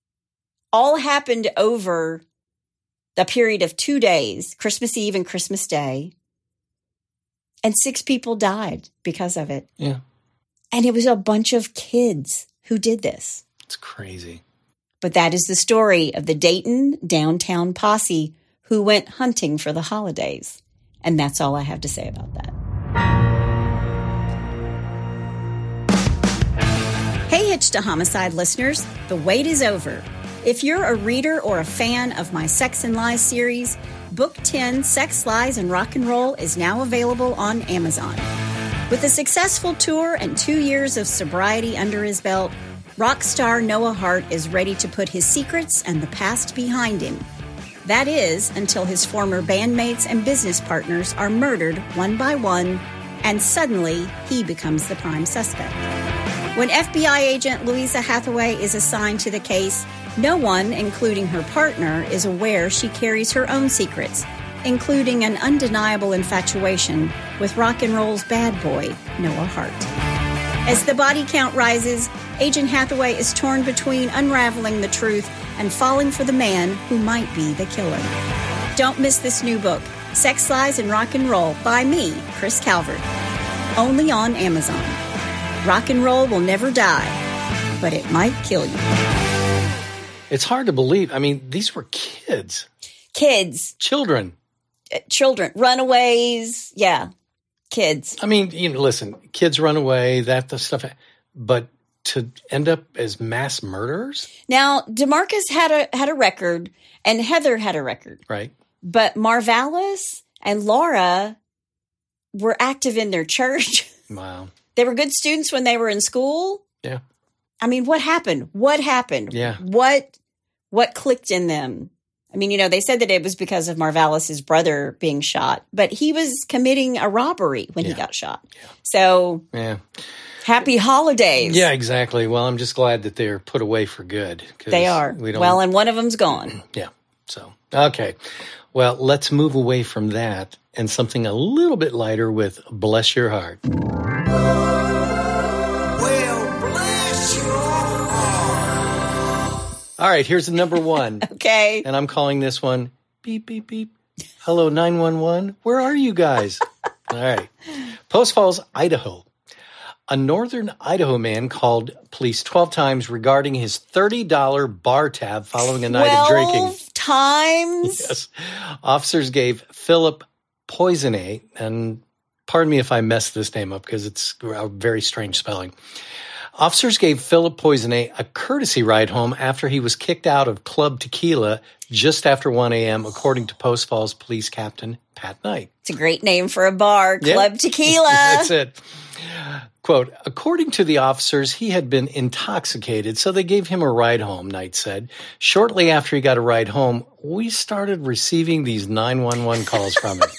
All happened over the period of two days, Christmas Eve and Christmas Day. And six people died because of it. Yeah. And it was a bunch of kids who did this. It's crazy. But that is the story of the Dayton downtown posse who went hunting for the holidays. And that's all I have to say about that. Hey, Hitch to Homicide listeners, the wait is over. If you're a reader or a fan of my Sex and Lies series, Book ten, Sex, Lies, and Rock and Roll is now available on Amazon. With a successful tour and two years of sobriety under his belt, rock star Noah Hart is ready to put his secrets and the past behind him. That is, until his former bandmates and business partners are murdered one by one, and suddenly he becomes the prime suspect. When F B I agent Louisa Hathaway is assigned to the case, no one, including her partner, is aware she carries her own secrets, including an undeniable infatuation with rock and roll's bad boy, Noah Hart. As the body count rises, Agent Hathaway is torn between unraveling the truth and falling for the man who might be the killer. Don't miss this new book, Sex, Lies, and Rock and Roll by me, Chris Calvert. Only on Amazon. Rock and roll will never die, but it might kill you. It's hard to believe. I mean, these were kids. Kids. Children. Uh, children. Runaways. Yeah. Kids. I mean, you know, listen, kids run away, that the stuff. But to end up as mass murderers? Now, DeMarcus had a had a record, and Heather had a record. Right. But Marvalis and Laura were active in their church. Wow. They were good students when they were in school. Yeah. I mean, what happened? What happened? Yeah. What what clicked in them? I mean, you know, they said that it was because of Marvalis's brother being shot, but he was committing a robbery when yeah. he got shot. Yeah. So, yeah. Happy holidays. Yeah, exactly. Well, I'm just glad that they're put away for good. They are. We well, and one of them's gone. Yeah. So, okay. Well, let's move away from that and something a little bit lighter with Bless Your Heart. All right, here's the number one. Okay. And I'm calling this one beep, beep, beep. Hello, nine one one. Where are you guys? All right. Post Falls, Idaho. A northern Idaho man called police twelve times regarding his thirty dollars bar tab following a night of drinking. twelve times? Yes. Officers gave Philip Poisonay, and pardon me if I messed this name up because it's a very strange spelling. Officers gave Philip Poisonay a courtesy ride home after he was kicked out of Club Tequila just after one a.m., according to Post Falls Police Captain Pat Knight. It's a great name for a bar, Club yeah. Tequila. That's it. Quote, according to the officers, he had been intoxicated, so they gave him a ride home, Knight said. Shortly after he got a ride home, we started receiving these nine one one calls from him.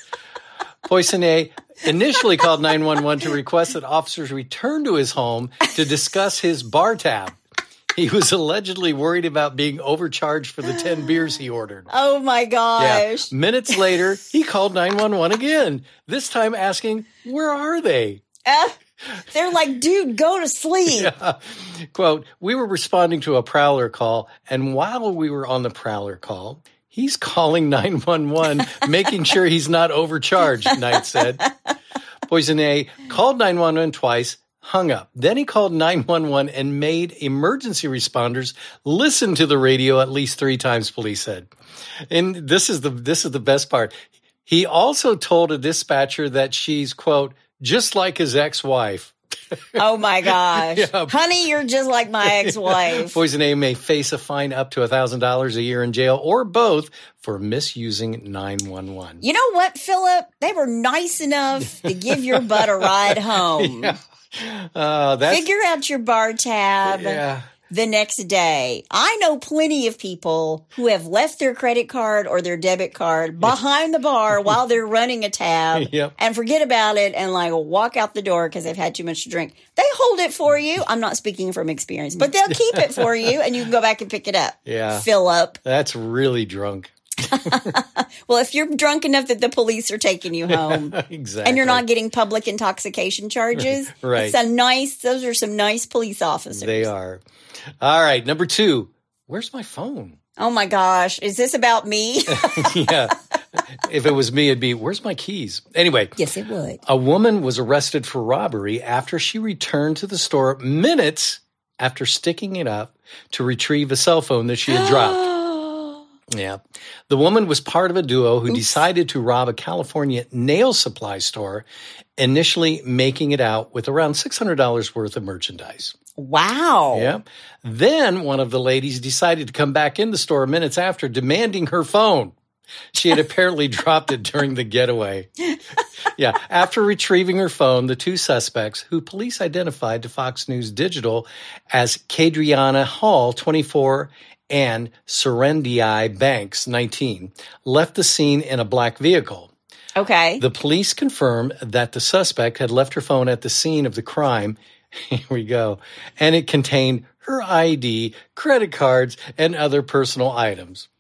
Poisonay initially called nine one one to request that officers return to his home to discuss his bar tab. He was allegedly worried about being overcharged for the ten beers he ordered. Oh, my gosh. Yeah. Minutes later, he called nine one one again, this time asking, where are they? Uh, they're like, dude, go to sleep. Yeah. Quote, we were responding to a prowler call, and while we were on the prowler call, he's calling nine one one, making sure he's not overcharged, Knight said. Poisonay called nine one one twice, hung up. Then he called nine one one and made emergency responders listen to the radio at least three times, police said. And this is the this is the best part. He also told a dispatcher that she's, quote, just like his ex-wife. Oh, my gosh. Yeah. Honey, you're just like my ex-wife. Poisonay may face a fine up to one thousand dollars a year in jail or both for misusing nine one one. You know what, Philip? They were nice enough to give your butt a ride home. Yeah. Uh, that's, Figure out your bar tab yeah. the next day. I know plenty of people who have left their credit card or their debit card behind the bar while they're running a tab yep. and forget about it and like walk out the door because they've had too much to drink. They hold it for you. I'm not speaking from experience, but they'll keep it for you and you can go back and pick it up. Yeah. Fill up. That's really drunk. Well, if you're drunk enough that the police are taking you home exactly. and you're not getting public intoxication charges, right. it's a nice, those are some nice police officers. They are. All right. Number two, where's my phone? Oh my gosh. Is this about me? Yeah. If it was me, it'd be, where's my keys? Anyway. Yes, it would. A woman was arrested for robbery after she returned to the store minutes after sticking it up to retrieve a cell phone that she had dropped. Yeah. The woman was part of a duo who Oops. decided to rob a California nail supply store, initially making it out with around six hundred dollars worth of merchandise. Wow. Yeah. Then one of the ladies decided to come back in the store minutes after, demanding her phone. She had apparently dropped it during the getaway. Yeah. After retrieving her phone, the two suspects, who police identified to Fox News Digital as Kadriana Hall, twenty-four, and Serendii Banks, nineteen, left the scene in a black vehicle. Okay. The police confirmed that the suspect had left her phone at the scene of the crime. Here we go. And it contained her I D, credit cards, and other personal items.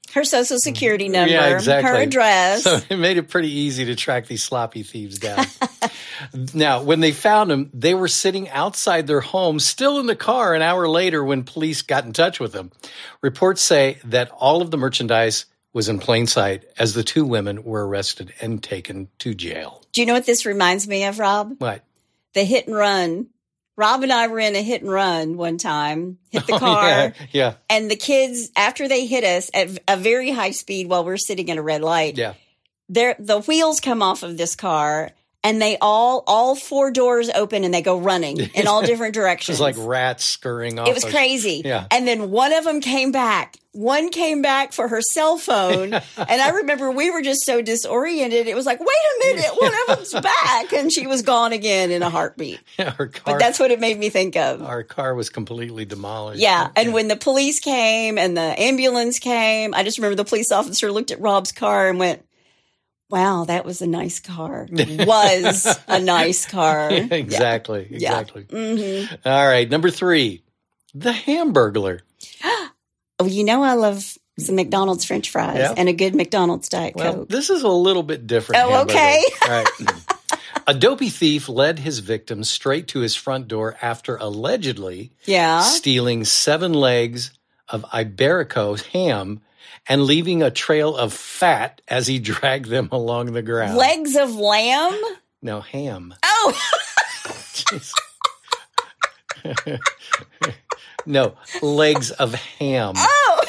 Her social security number, Yeah, exactly. her address. So it made it pretty easy to track these sloppy thieves down. Now, when they found them, they were sitting outside their home, still in the car an hour later when police got in touch with them. Reports say that all of the merchandise was in plain sight as the two women were arrested and taken to jail. Do you know what this reminds me of, Rob? What? The hit and run. Rob and I were in a hit and run one time, hit the Oh, car, yeah, yeah, and the kids, after they hit us at a very high speed while we're sitting at a red light, yeah. they're- the wheels come off of this car, and they all, all four doors open, and they go running in all different It directions. was like rats scurrying off. It was of- crazy. Yeah. And then one of them came back. One came back for her cell phone. And I remember we were just so disoriented. It was like, wait a minute, one of them's back. And she was gone again in a heartbeat. Yeah, our car, But that's what it made me think of. our car was completely demolished. Yeah. And when the police came and the ambulance came, I just remember the police officer looked at Rob's car and went, wow, that was a nice car. Was a nice car. exactly, Yeah. exactly. Mm-hmm. All right, number three, the Hamburglar. Oh, you know I love some McDonald's French fries Yeah. and a good McDonald's Diet Well, Coke. this is a little bit different. Oh, Hamburglar. okay. All right. A dopey thief led his victim straight to his front door after allegedly Yeah. stealing seven legs of Iberico ham and leaving a trail of fat as he dragged them along the ground. Legs of lamb? No, ham. Oh, Jeez. No, legs of ham. oh.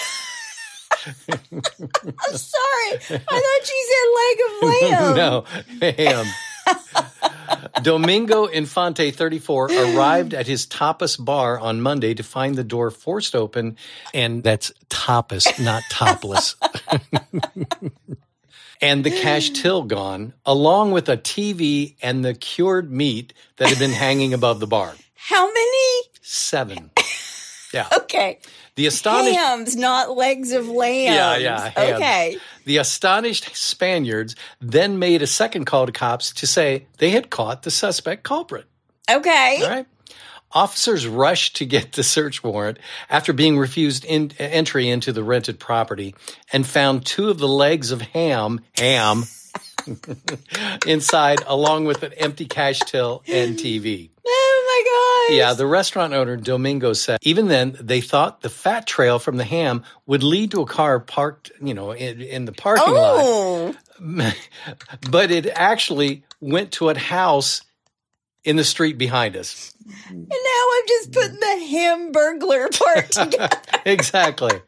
I'm sorry. I thought you said leg of lamb. No, ham. Domingo Infante, thirty-four, arrived at his tapas bar on Monday to find the door forced open, and that's tapas, not topless. And the cash till gone, along with a T V and the cured meat that had been hanging above the bar. How many? Seven. Yeah. Okay. The astonished Hams, not legs of lamb. Yeah, yeah, hams. Okay. The astonished Spaniards then made a second call to cops to say they had caught the suspect culprit. Okay. All right. Officers rushed to get the search warrant after being refused in, entry into the rented property and found two of the legs of ham, ham, inside, along with an empty cash till and T V. Oh my gosh. Yeah, the restaurant owner, Domingo, said even then they thought the fat trail from the ham would lead to a car parked, you know, in, in the parking Oh. lot. But it actually went to a house in the street behind us. And now I'm just putting the Hamburglar part together. Exactly.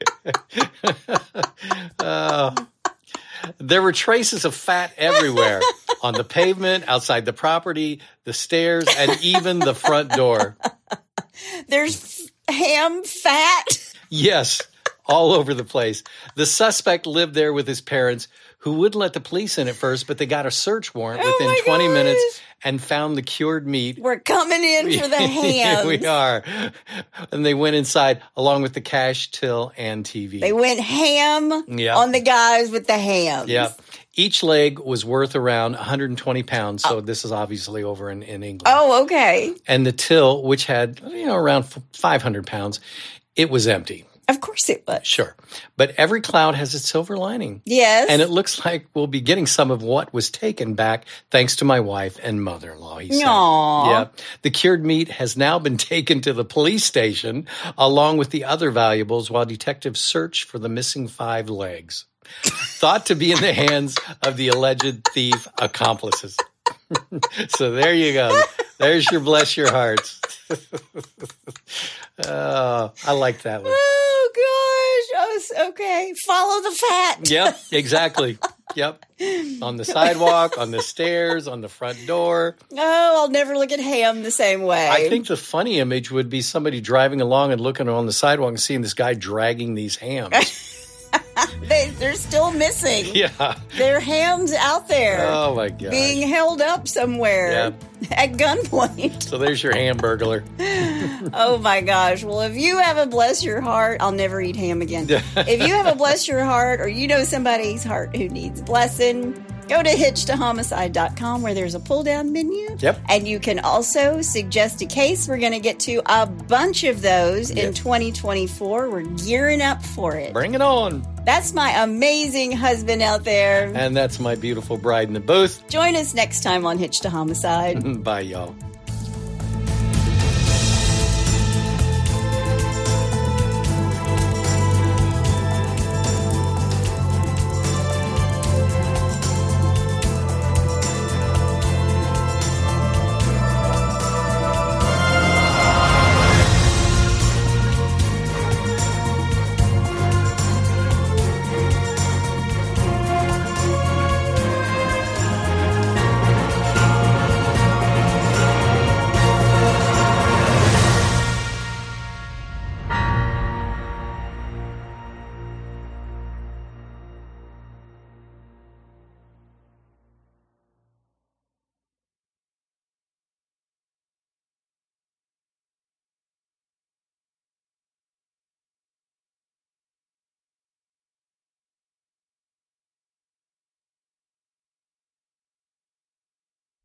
uh, there were traces of fat everywhere on the pavement, outside the property, the stairs, and even the front door. There's ham fat. Yes, all over the place. The suspect lived there with his parents, who wouldn't let the police in at first, but they got a search warrant Oh within my twenty gosh. minutes and found the cured meat. We're coming in for the hams. We are. And they went inside along with the cash till and T V. They went ham Yeah. on the guys with the hams. Yeah. Each leg was worth around one hundred twenty pounds. So this is obviously over in, in England. Oh, okay. And the till, which had, you know, around five hundred pounds, it was empty. Of course it was. Sure. But every cloud has its silver lining. Yes. And it looks like we'll be getting some of what was taken back thanks to my wife and mother-in-law, he said. Aw. Yeah. The cured meat has now been taken to the police station along with the other valuables while detectives search for the missing five legs, thought to be in the hands of the alleged thief accomplices. So there you go. There's your bless your hearts. Oh, I like that one. Oh, gosh. Oh, s- okay. Follow the fat. Yep, exactly. Yep. On the sidewalk, on the stairs, on the front door. Oh, I'll never look at ham the same way. I think the funny image would be somebody driving along and looking on the sidewalk and seeing this guy dragging these hams. they, they're still missing. Yeah. Their hams out there. Oh, my God. Being held up somewhere Yep. at gunpoint. So there's your Hamburglar. Oh my gosh. Well, if you have a bless your heart, I'll never eat ham again. If you have a bless your heart or you know somebody's heart who needs blessing, Go to hitch to homicide dot com where there's a pull-down menu. Yep. And you can also suggest a case. We're going to get to a bunch of those Yep. in twenty twenty-four. We're gearing up for it. Bring it on. That's my amazing husband out there. And that's my beautiful bride in the booth. Join us next time on Hitch to Homicide. Bye, y'all.